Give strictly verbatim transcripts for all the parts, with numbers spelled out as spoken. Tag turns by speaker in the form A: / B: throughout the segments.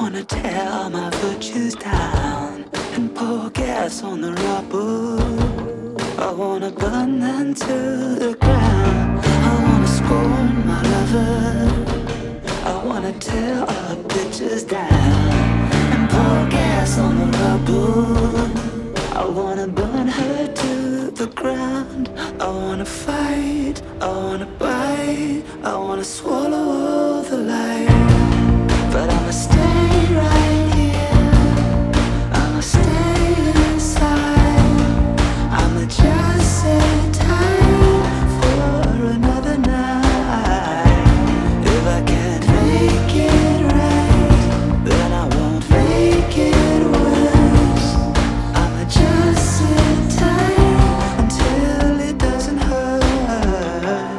A: wanna tear my virtues down and pour gas on the rubble. I wanna burn them to the ground. I wanna scorn my lover. I wanna tear our pictures down and pour gas on the rubble. I wanna burn her to the ground. I wanna fight, I wanna bite, I wanna swallow all the light. But I'ma stay right here, I'ma stay inside. I'ma just sit tight for another night. If I can't make it right, then I won't make it worse. I'ma just sit tight until it doesn't hurt.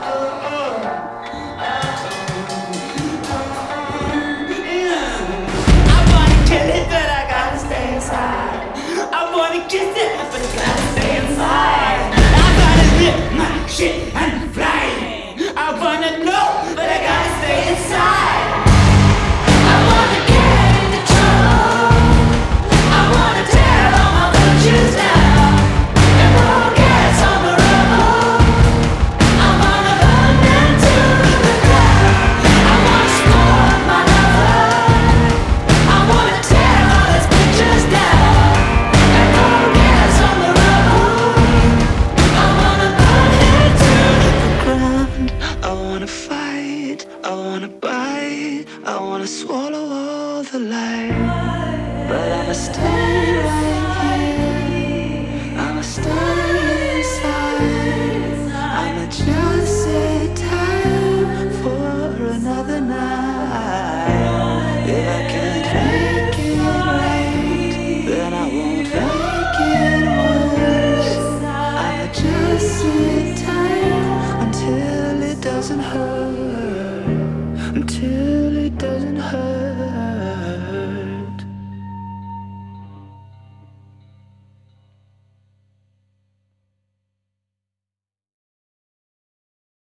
A: I wanna kill it, but I gotta stay inside. I wanna kiss it, but I gotta stay inside. I gotta live my shit and fly. I wanna know, but I gotta stay inside. I wanna get into trouble. I wanna tear all my virtues down and pour gas on the rubble. I wanna burn them to the ground. I wanna score my lover. I wanna tear all his pictures down and pour gas on the rubble. I wanna burn him to the ground. I wanna fight, I wanna bite, I wanna swallow all the light. But I'ma stay right here, I'ma stay inside. I'ma just sit tight for another night. If I can't make it right, then I won't make it worse. I'ma just sit tight until it doesn't hurt. Until